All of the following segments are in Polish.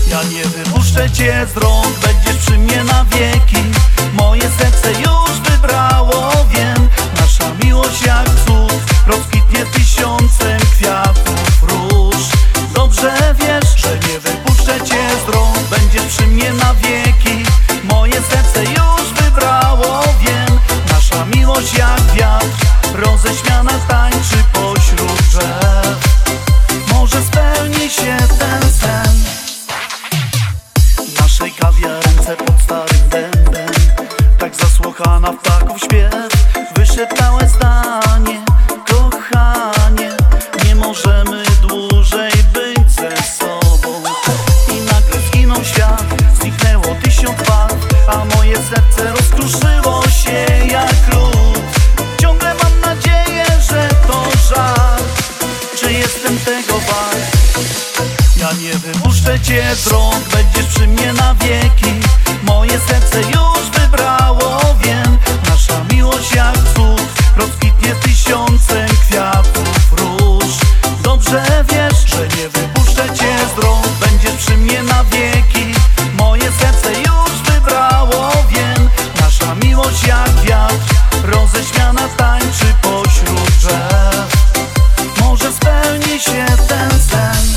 Ja nie wypuszczę cię z rąk, będziesz przy mnie na wieki. Moje serce już wybrało, wiem. Nasza miłość jak cud rozkwitnie tysiącem kwiatów róż. Dobrze wiesz, że nie wypuszczę cię z rąk, będziesz przy mnie na wieki. Moje serce już wybrało, wiem. Nasza miłość jak wiatr roześmiana tańczy pośród drzew. Może spełni się ten sen w naszej kawiarence pod starym dębem. Tak zasłuchana w ptaków śpiew wyszeptałe zdanie: kochanie, nie możemy dłużej być ze sobą. I nagle zginął świat, zniknęło 1000 barw, a moje serce rozkruszyło się jak lód. Ciągle mam nadzieję, że to żart. Czy jestem tego wart? Ja nie wypuszczę cię z rąk, będziesz przy mnie na wieki. Moje serce już wybrało, wiem. Nasza miłość jak cud rozkwitnie tysiącem kwiatów róż. Dobrze wiesz, że nie wypuszczę cię z rąk, będziesz przy mnie na wieki. Moje serce już wybrało, wiem. Nasza miłość jak wiatr roześmiana tańczy pośród drzew. Może spełni się ten sen.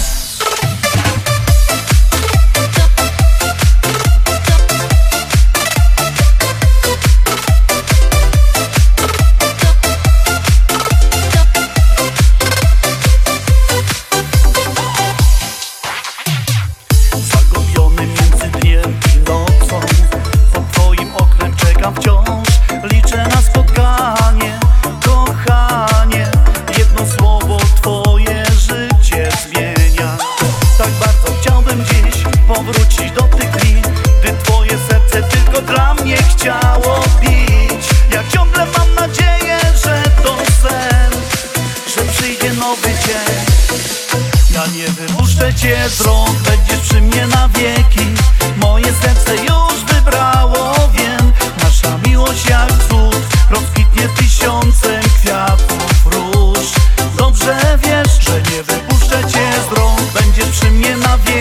Zagubiony między dniem i nocą, pod twoim oknem czekam wciąż. Liczę na spotkanie, kochanie. Jedno słowo twoje życie zmienia. Tak bardzo chciałbym dziś powrócić do tych dni, gdy twoje serce tylko dla mnie chciało bić. Ja ciągle mam nadzieję, że to sen, że przyjdzie nowy dzień. Ja nie wypuszczę cię z rąk, będziesz przy mnie na wieki. Moje serce już wybrało, wiem. Nasza miłość jak cud rozkwitnie tysiącem kwiatów róż. Dobrze wiesz, że nie wypuszczę cię z rąk, będziesz przy mnie na wieki.